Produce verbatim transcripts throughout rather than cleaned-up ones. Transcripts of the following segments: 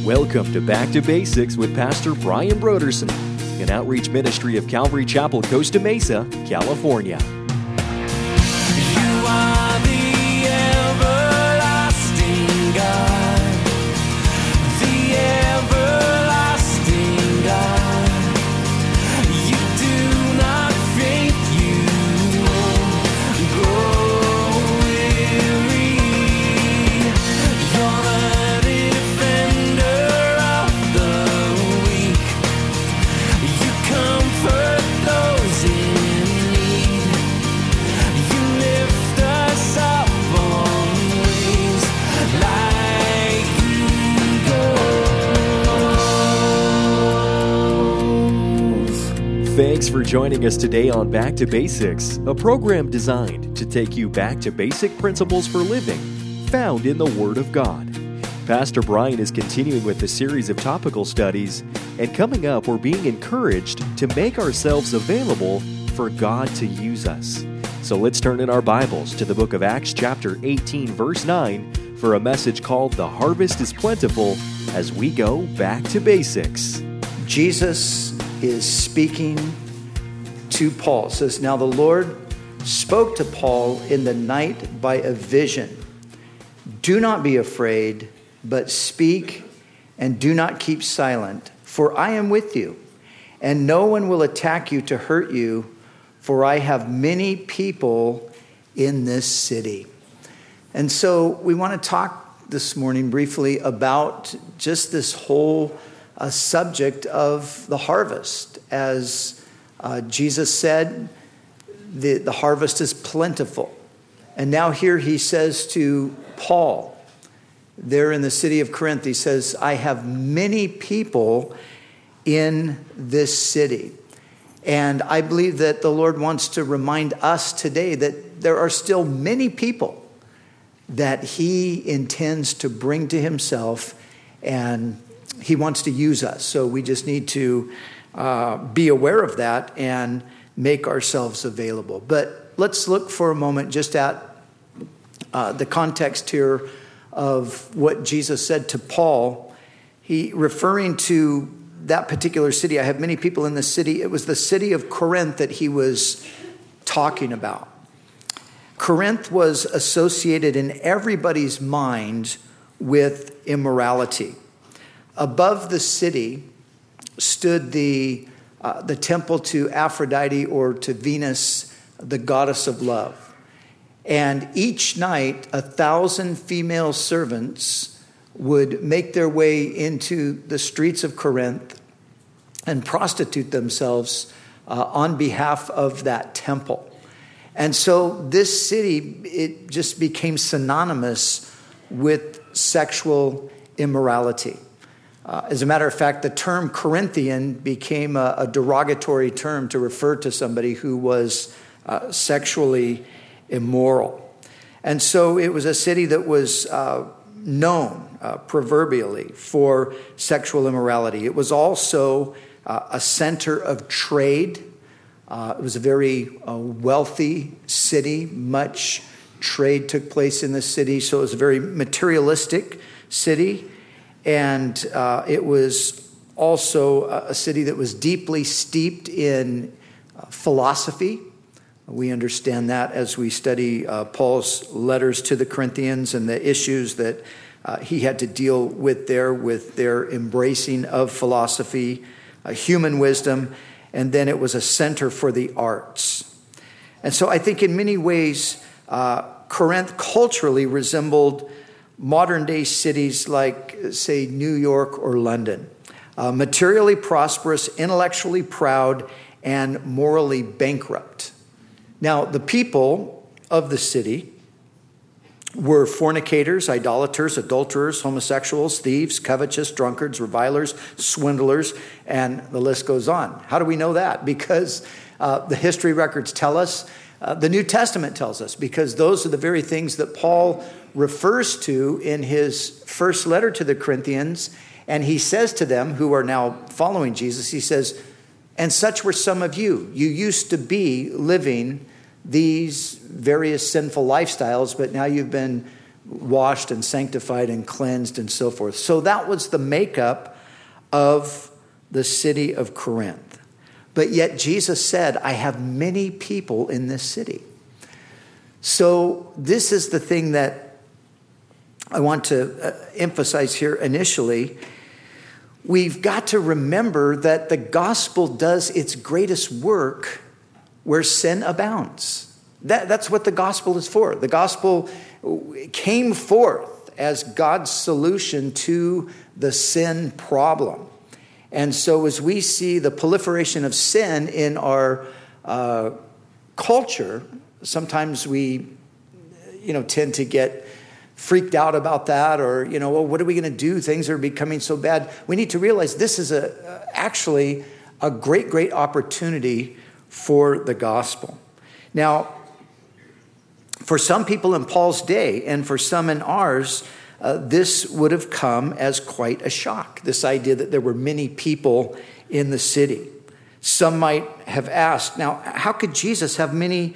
Welcome to Back to Basics with Pastor Brian Broderson, an outreach ministry of Calvary Chapel, Costa Mesa, California. You are the everlasting God, the everlasting God. You do not faint, you won't grow weary. You're the defender of the weak. You comfort those in need. You lift us up on wings like eagles. Thanks for joining us today on Back to Basics, a program designed to take you back to basic principles for living found in the Word of God. Pastor Brian is continuing with the series of topical studies, and coming up, we're being encouraged to make ourselves available for God to use us. So let's turn in our Bibles to the book of Acts chapter eighteen, verse nine, for a message called "The Harvest is Plentiful," as we go back to basics. Jesus is speaking to Paul. It says, "Now the Lord spoke to Paul in the night by a vision. Do not be afraid, but speak and do not keep silent, for I am with you, and no one will attack you to hurt you, for I have many people in this city." And so we want to talk this morning briefly about just this whole uh, subject of the harvest. As uh, Jesus said, the, the harvest is plentiful. And now here he says to Paul, there in the city of Corinth, he says, I have many people in this city. And I believe that the Lord wants to remind us today that there are still many people that he intends to bring to himself, and he wants to use us. So we just need to uh, be aware of that and make ourselves available. But let's look for a moment just at uh, the context here of what Jesus said to Paul. He referring to that particular city. I have many people in this city. It was the city of Corinth that he was talking about. Corinth was associated in everybody's mind with immorality. Above the city stood the uh, the temple to Aphrodite, or to Venus, the goddess of love. And each night, a thousand female servants would make their way into the streets of Corinth and prostitute themselves uh, on behalf of that temple. And so this city, it just became synonymous with sexual immorality. Uh, as a matter of fact, the term Corinthian became a, a derogatory term to refer to somebody who was uh, sexually immoral. And so it was a city that was uh, known uh, proverbially for sexual immorality. It was also uh, a center of trade. Uh, it was a very uh, wealthy city. Much trade took place in the city, so it was a very materialistic city. And uh, it was also a city that was deeply steeped in uh, philosophy. We understand that as we study uh, Paul's letters to the Corinthians and the issues that uh, he had to deal with there, with their embracing of philosophy, uh, human wisdom, and then it was a center for the arts. And so I think in many ways, uh, Corinth culturally resembled modern-day cities like, say, New York or London. Uh, materially prosperous, intellectually proud, and morally bankrupt. Now, the people of the city were fornicators, idolaters, adulterers, homosexuals, thieves, covetous, drunkards, revilers, swindlers, and the list goes on. How do we know that? Because uh, the history records tell us, uh, the New Testament tells us, because those are the very things that Paul refers to in his first letter to the Corinthians. And he says to them who are now following Jesus, he says, and such were some of you. You used to be living these various sinful lifestyles, but now you've been washed and sanctified and cleansed and so forth. So that was the makeup of the city of Corinth. But yet Jesus said, I have many people in this city. So this is the thing that I want to uh, emphasize here initially. We've got to remember that the gospel does its greatest work where sin abounds. That, that's what the gospel is for. The gospel came forth as God's solution to the sin problem. And so as we see the proliferation of sin in our uh, culture, sometimes we, you know, tend to get freaked out about that, or, you know, well, what are we going to do? Things are becoming so bad. We need to realize this is a actually a great, great opportunity for the gospel. Now, for some people in Paul's day and for some in ours, uh, this would have come as quite a shock, this idea that there were many people in the city. Some might have asked, now, how could Jesus have many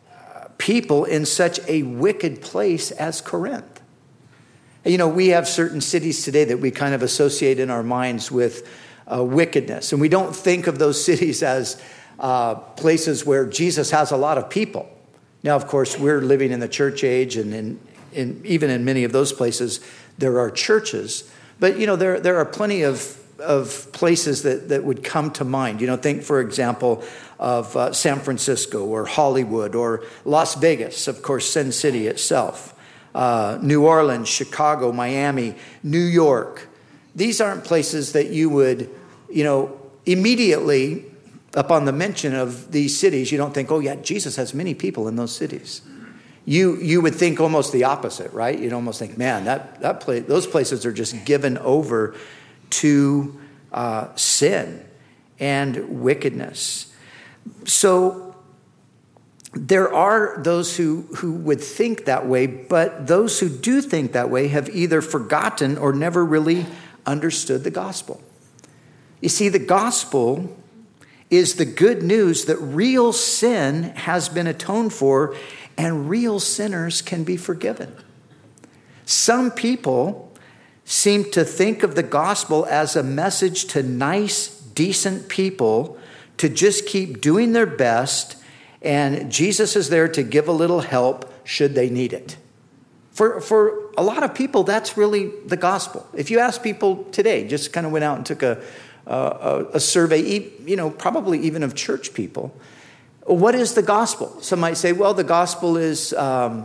people in such a wicked place as Corinth? You know, we have certain cities today that we kind of associate in our minds with uh, wickedness. And we don't think of those cities as uh, places where Jesus has a lot of people. Now, of course, we're living in the church age, and in, in, even in many of those places, there are churches. But, you know, there, there are plenty of, of places that, that would come to mind. You know, think, for example, of uh, San Francisco or Hollywood or Las Vegas, of course, Sin City itself, uh, New Orleans, Chicago, Miami, New York. These aren't places that you would, you know, immediately upon the mention of these cities, you don't think, oh yeah, Jesus has many people in those cities. You you would think almost the opposite, right? You'd almost think, man, that that place, those places are just given over to uh, sin and wickedness. So there are those who, who would think that way, but those who do think that way have either forgotten or never really understood the gospel. You see, the gospel is the good news that real sin has been atoned for and real sinners can be forgiven. Some people seem to think of the gospel as a message to nice, decent people to just keep doing their best, and Jesus is there to give a little help should they need it. For, for a lot of people, that's really the gospel. If you ask people today, just kind of went out and took a Uh, a, a survey, you know, probably even of church people. What is the gospel? Some might say, well, the gospel is um,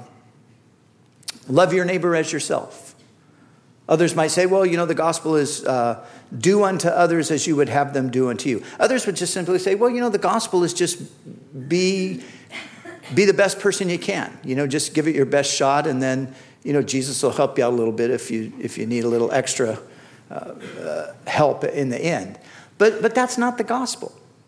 love your neighbor as yourself. Others might say, well, you know, the gospel is uh, do unto others as you would have them do unto you. Others would just simply say, well, you know, the gospel is just be, be the best person you can. You know, just give it your best shot, and then, you know, Jesus will help you out a little bit if you if you need a little extra Uh, uh, help in the end. But but that's not the gospel.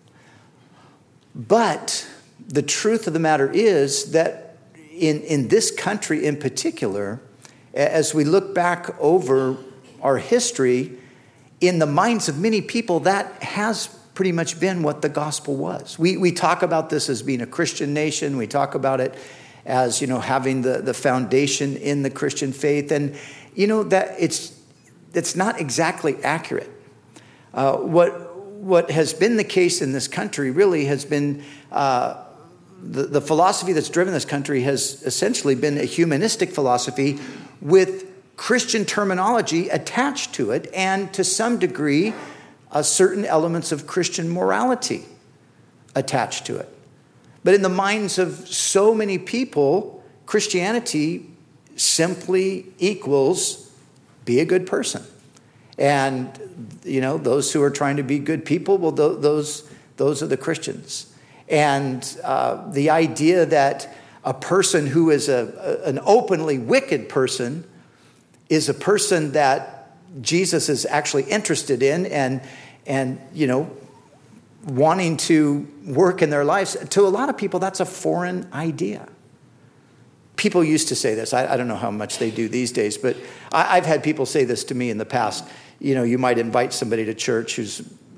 But the truth of the matter is that in, in this country in particular, as we look back over our history, in the minds of many people, that has pretty much been what the gospel was. We we talk about this as being a Christian nation. We talk about it as, you know, having the, the foundation in the Christian faith. And, you know, that it's It's not exactly accurate. Uh, what what has been the case in this country really has been uh, the, the philosophy that's driven this country has essentially been a humanistic philosophy with Christian terminology attached to it, and to some degree, uh, certain elements of Christian morality attached to it. But in the minds of so many people, Christianity simply equals be a good person. And, you know, those who are trying to be good people, well, th- those those are the Christians. And uh, the idea that a person who is a, a an openly wicked person is a person that Jesus is actually interested in and, and you know, wanting to work in their lives, to a lot of people, that's a foreign idea. People used to say this. I, I don't know how much they do these days, but I, I've had people say this to me in the past. You know, you might invite somebody to church who's, you know,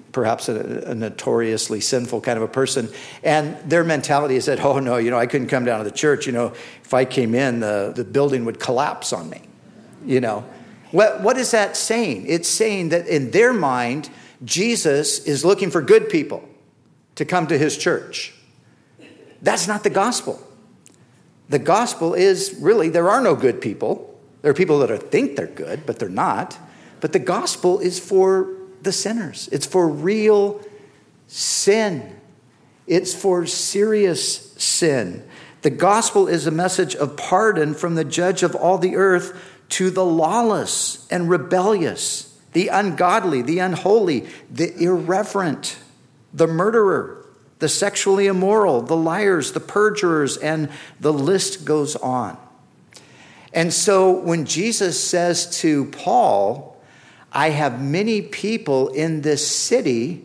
perhaps a, a notoriously sinful kind of a person. And their mentality is that, oh, no, you know, I couldn't come down to the church. You know, if I came in, the, the building would collapse on me, you know. What, what is that saying? It's saying that in their mind, Jesus is looking for good people to come to his church. That's not the gospel. The gospel is really, there are no good people. There are people that are, think they're good, but they're not. But the gospel is for the sinners. It's for real sin. It's for serious sin. The gospel is a message of pardon from the judge of all the earth to the lawless and rebellious, the ungodly, the unholy, the irreverent, the murderer, the sexually immoral, the liars, the perjurers, and the list goes on. And so when Jesus says to Paul, I have many people in this city,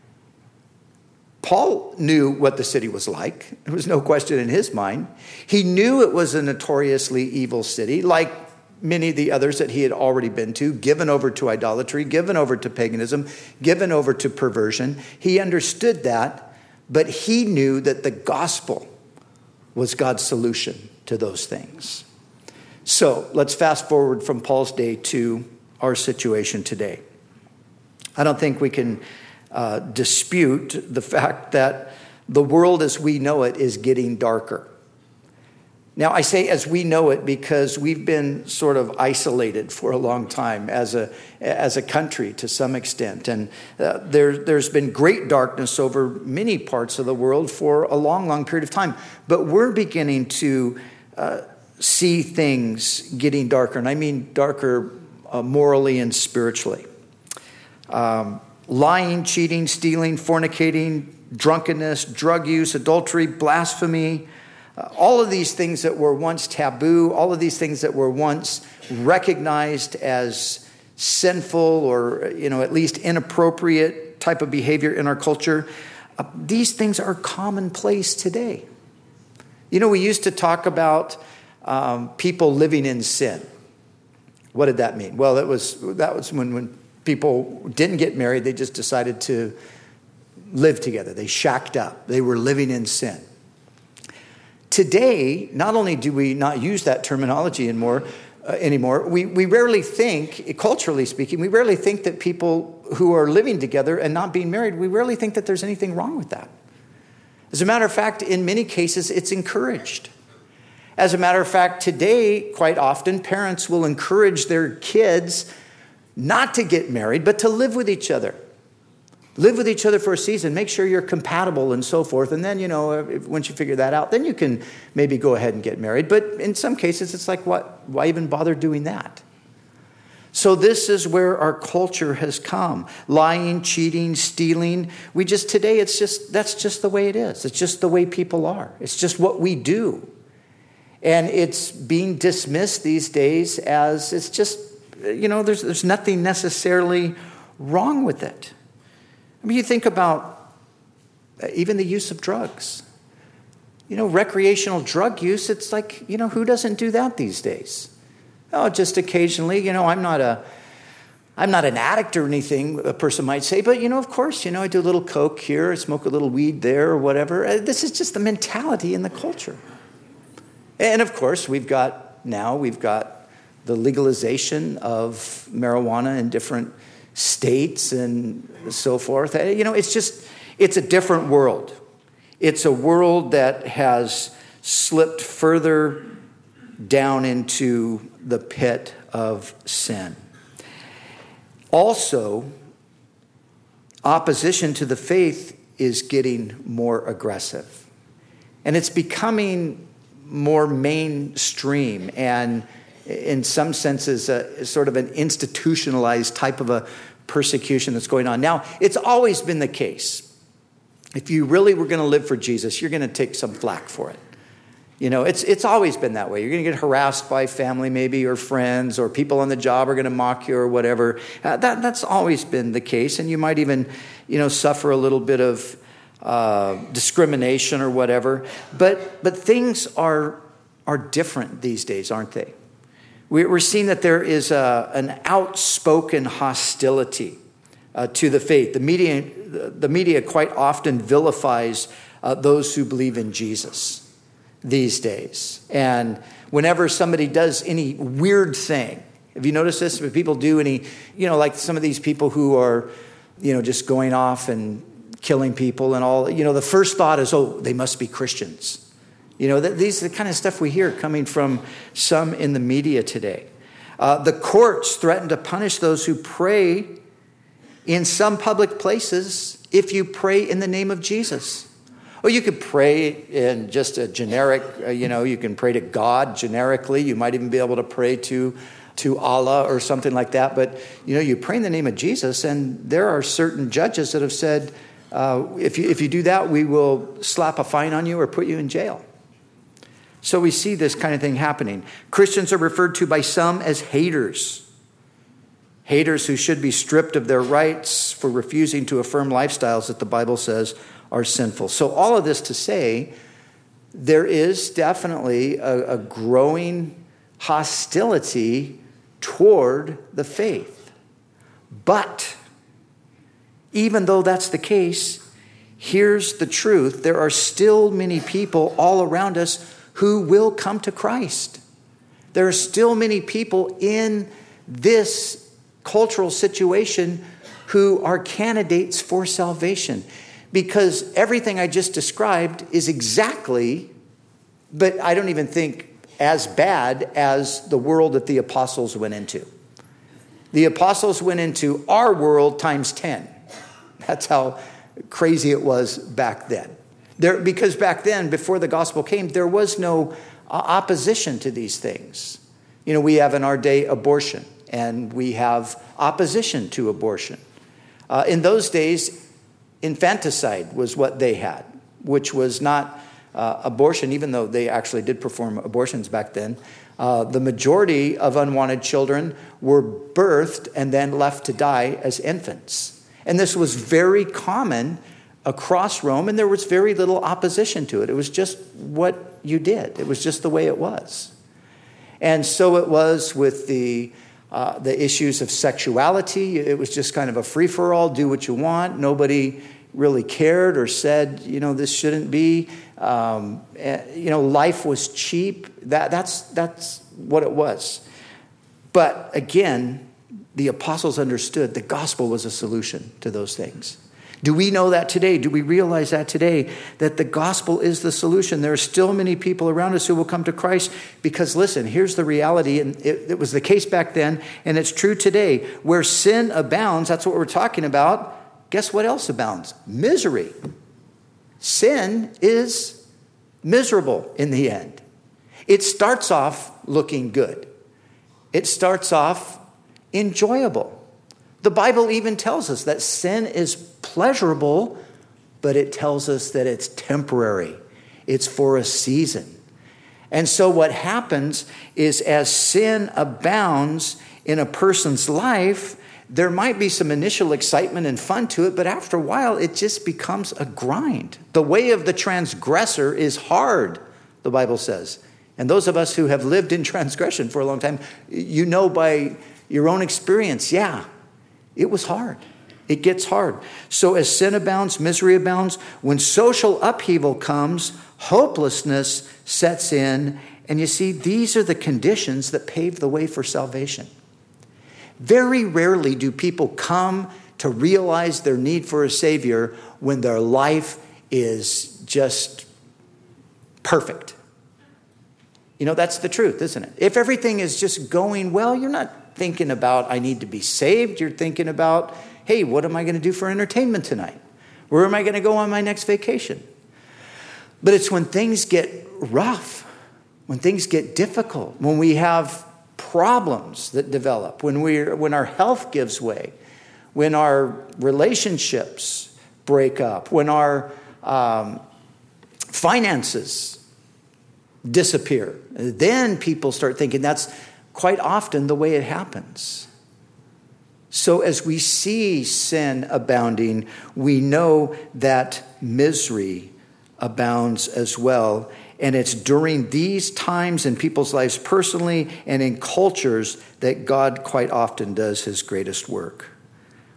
Paul knew what the city was like. There was no question in his mind. He knew it was a notoriously evil city, like many of the others that he had already been to, given over to idolatry, given over to paganism, given over to perversion. He understood that, but he knew that the gospel was God's solution to those things. So let's fast forward from Paul's day to our situation today. I don't think we can uh, dispute the fact that the world as we know it is getting darker. Now, I say as we know it because we've been sort of isolated for a long time as a as a country to some extent. And uh, there, there's been great darkness over many parts of the world for a long, long period of time. But we're beginning to uh, see things getting darker. And I mean darker uh, morally and spiritually. Um, lying, cheating, stealing, fornicating, drunkenness, drug use, adultery, blasphemy, Uh, all of these things that were once taboo, all of these things that were once recognized as sinful or, you know, at least inappropriate type of behavior in our culture, uh, these things are commonplace today. You know, we used to talk about um, people living in sin. What did that mean? Well, that was that was when, when people didn't get married, they just decided to live together. They shacked up. They were living in sin. Today, not only do we not use that terminology anymore, uh, anymore we, we rarely think, culturally speaking, we rarely think that people who are living together and not being married, we rarely think that there's anything wrong with that. As a matter of fact, in many cases, it's encouraged. As a matter of fact, today, quite often, parents will encourage their kids not to get married, but to live with each other. Live with each other for a season. Make sure you're compatible and so forth. And then, you know, if, once you figure that out, then you can maybe go ahead and get married. But in some cases, it's like, what? Why even bother doing that? So this is where our culture has come. Lying, cheating, stealing. We just, today, it's just, that's just the way it is. It's just the way people are. It's just what we do. And it's being dismissed these days as, it's just, you know, there's there's nothing necessarily wrong with it. I mean, you think about even the use of drugs. You know, recreational drug use, it's like, you know, who doesn't do that these days? Oh, just occasionally, you know, I'm not a, I'm not an addict or anything, a person might say, but, you know, of course, you know, I do a little coke here, I smoke a little weed there or whatever. This is just the mentality in the culture. And of course, we've got, now we've got the legalization of marijuana in different states and so forth. You know, it's just, it's a different world. It's a world that has slipped further down into the pit of sin. Also, opposition to the faith is getting more aggressive. And it's becoming more mainstream and in some senses a, sort of an institutionalized type of a persecution that's going on. Now, it's always been the case. If you really were going to live for Jesus, you're going to take some flack for it. You know, it's it's always been that way. You're going to get harassed by family maybe or friends, or people on the job are going to mock you or whatever. Uh, that that's always been the case, and you might even, you know, suffer a little bit of uh, discrimination or whatever. But but things are are different these days, aren't they? We're seeing that there is a, an outspoken hostility uh, to the faith. The media, the media quite often vilifies uh, those who believe in Jesus these days. And whenever somebody does any weird thing, have you noticed this? If people do any, you know, like some of these people who are, you know, just going off and killing people and all, you know, the first thought is, oh, they must be Christians. You know, th- these are the kind of stuff we hear coming from some in the media today. Uh, the courts threaten to punish those who pray in some public places if you pray in the name of Jesus. Or you could pray in just a generic, uh, you know, you can pray to God generically. You might even be able to pray to, to Allah or something like that. But, you know, you pray in the name of Jesus, and there are certain judges that have said, uh, if you, if you do that, we will slap a fine on you or put you in jail. So we see this kind of thing happening. Christians are referred to by some as haters. Haters who should be stripped of their rights for refusing to affirm lifestyles that the Bible says are sinful. So all of this to say, there is definitely a, a growing hostility toward the faith. But even though that's the case, here's the truth. There are still many people all around us who will come to Christ. There are still many people in this cultural situation who are candidates for salvation. Because everything I just described is exactly, but I don't even think as bad as the world that the apostles went into. The apostles went into our world times ten. That's how crazy it was back then. There, because back then, before the gospel came, there was no uh, opposition to these things. You know, we have in our day abortion, and we have opposition to abortion. Uh, in those days, infanticide was what they had, which was not uh, abortion, even though they actually did perform abortions back then. Uh, the majority of unwanted children were birthed and then left to die as infants. And this was very common across Rome, and there was very little opposition to it. It was just what you did. It was just the way it was. And so it was with the uh, the issues of sexuality. It was just kind of a free-for-all, do what you want. Nobody really cared or said, you know, this shouldn't be. Um, you know, life was cheap. That that's that's what it was. But again, the apostles understood the gospel was a solution to those things. Do we know that today? Do we realize that today, that the gospel is the solution? There are still many people around us who will come to Christ because, listen, here's the reality, and it, it was the case back then, and it's true today. Where sin abounds, that's what we're talking about, guess what else abounds? Misery. Sin is miserable in the end. It starts off looking good. It starts off enjoyable. The Bible even tells us that sin is pleasurable, but it tells us that it's temporary. It's for a season. And so what happens is as sin abounds in a person's life, there might be some initial excitement and fun to it, but after a while, it just becomes a grind. The way of the transgressor is hard, the Bible says. And those of us who have lived in transgression for a long time, you know by your own experience, yeah, it was hard. It gets hard. So as sin abounds, misery abounds. When social upheaval comes, hopelessness sets in. And you see, these are the conditions that pave the way for salvation. Very rarely do people come to realize their need for a Savior when their life is just perfect. You know, that's the truth, isn't it? If everything is just going well, you're not thinking about, I need to be saved. You're thinking about, hey, what am I going to do for entertainment tonight? Where am I going to go on my next vacation? But it's when things get rough, when things get difficult, when we have problems that develop, when we when our health gives way, when our relationships break up, when our um, finances disappear, then people start thinking that's quite often the way it happens. So as we see sin abounding, we know that misery abounds as well. And it's during these times in people's lives personally and in cultures that God quite often does his greatest work.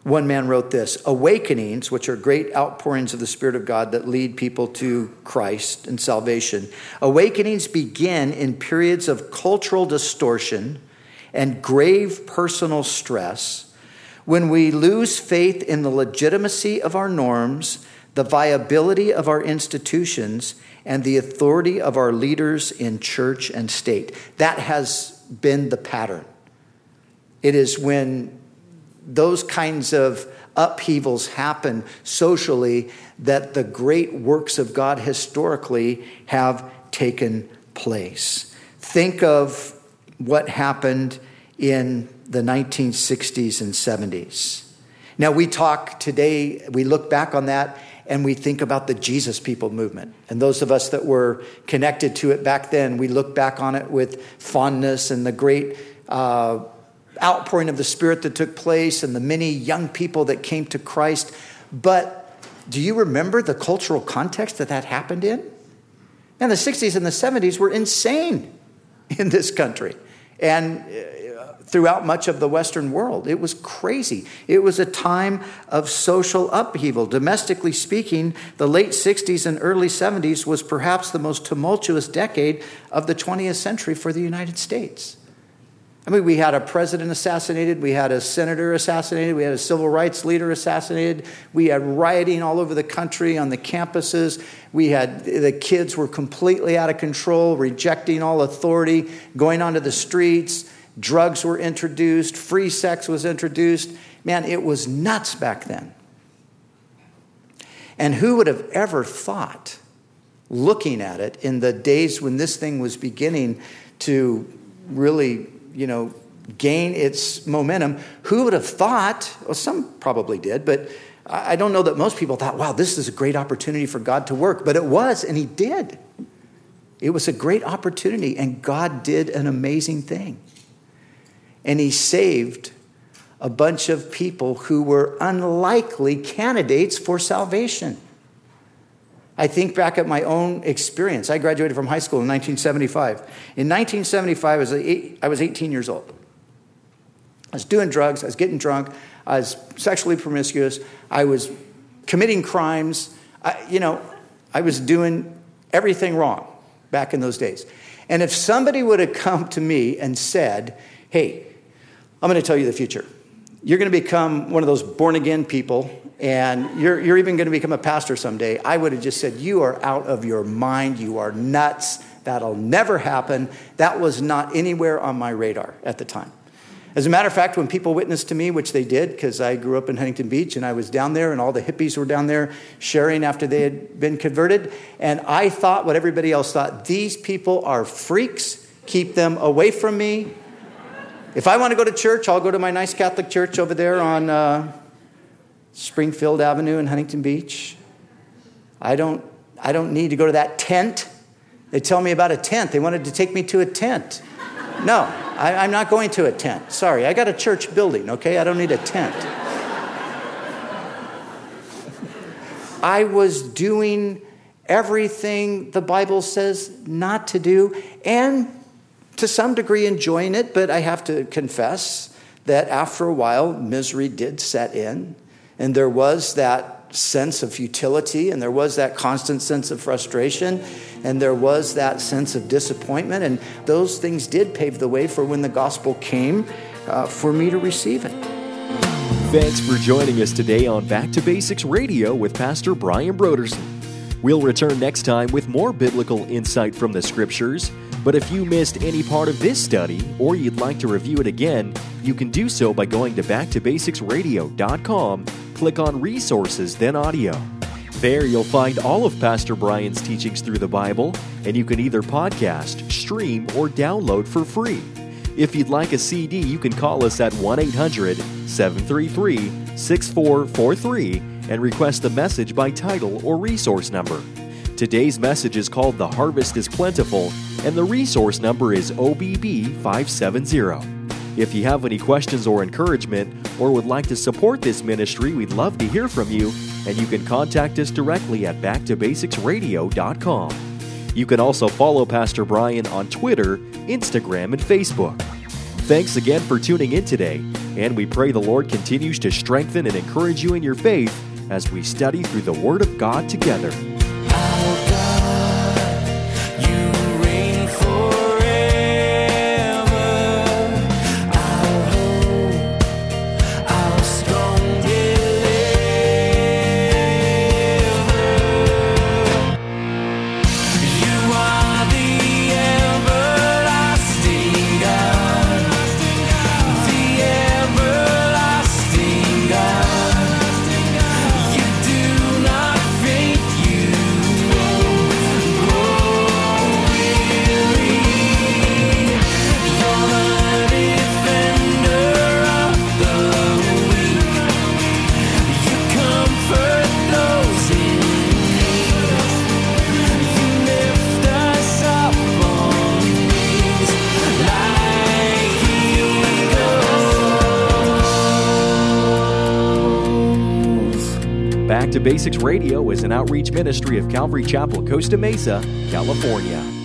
One man wrote this: awakenings, which are great outpourings of the Spirit of God that lead people to Christ and salvation, awakenings begin in periods of cultural distortion and grave personal stress, when we lose faith in the legitimacy of our norms, the viability of our institutions, and the authority of our leaders in church and state. That has been the pattern. It is when those kinds of upheavals happen socially that the great works of God historically have taken place. Think of what happened in the nineteen sixties and seventies. Now we talk today, we look back on that and we think about the Jesus People movement. And those of us that were connected to it back then, we look back on it with fondness and the great uh, outpouring of the Spirit that took place and the many young people that came to Christ. But do you remember the cultural context that that happened in? And the sixties and the seventies were insane in this country and throughout much of the Western world. It was crazy. It was a time of social upheaval. Domestically speaking, the late sixties and early seventies was perhaps the most tumultuous decade of the twentieth century for the United States. I mean, we had a president assassinated, we had a senator assassinated, we had a civil rights leader assassinated, we had rioting all over the country on the campuses, we had, the kids were completely out of control, rejecting all authority, going onto the streets, drugs were introduced, free sex was introduced. Man, it was nuts back then. And who would have ever thought, looking at it in the days when this thing was beginning to really, you know, gain its momentum, who would have thought, well, some probably did, but I don't know that most people thought, wow, this is a great opportunity for God to work. But it was, and he did. It was a great opportunity, and God did an amazing thing. And he saved a bunch of people who were unlikely candidates for salvation. I think back at my own experience. I graduated from high school in nineteen seventy-five. In nineteen seventy-five, I was, eight, I was eighteen years old. I was doing drugs. I was getting drunk. I was sexually promiscuous. I was committing crimes. I, you know, I was doing everything wrong back in those days. And if somebody would have come to me and said, hey, I'm going to tell you the future. You're going to become one of those born-again people, and you're, you're even going to become a pastor someday, I would have just said, you are out of your mind. You are nuts. That'll never happen. That was not anywhere on my radar at the time. As a matter of fact, when people witnessed to me, which they did, because I grew up in Huntington Beach, and I was down there, and all the hippies were down there sharing after they had been converted, and I thought what everybody else thought, these people are freaks. Keep them away from me. If I want to go to church, I'll go to my nice Catholic church over there on uh, Springfield Avenue in Huntington Beach. I don't, I don't need to go to that tent. They tell me about a tent. They wanted to take me to a tent. No, I, I'm not going to a tent. Sorry, I got a church building, okay? I don't need a tent. I was doing everything the Bible says not to do, and to some degree enjoying it, but I have to confess that after a while, misery did set in, and there was that sense of futility, and there was that constant sense of frustration, and there was that sense of disappointment, and those things did pave the way for when the gospel came uh, for me to receive it. Thanks for joining us today on Back to Basics Radio with Pastor Brian Brodersen. We'll return next time with more biblical insight from the Scriptures. But if you missed any part of this study, or you'd like to review it again, you can do so by going to back to basics radio dot com, click on Resources, then Audio. There you'll find all of Pastor Brian's teachings through the Bible, and you can either podcast, stream, or download for free. If you'd like a C D, you can call us at one eight hundred, seven three three, six four four three and request a message by title or resource number. Today's message is called The Harvest is Plentiful, and the resource number is O B B five seven zero. If you have any questions or encouragement, or would like to support this ministry, we'd love to hear from you, and you can contact us directly at back to basics radio dot com. You can also follow Pastor Brian on Twitter, Instagram, and Facebook. Thanks again for tuning in today. And we pray the Lord continues to strengthen and encourage you in your faith as we study through the Word of God together. Our God, you reign forever. Our hope, our strong deliverer. You are the everlasting God, the everlasting God. You do not faint, you won't grow weary. You're the defender of the weak. You comfort those in need. You lift us up on wings like eagles. Back to Basics Radio is an outreach ministry of Calvary Chapel, Costa Mesa, California.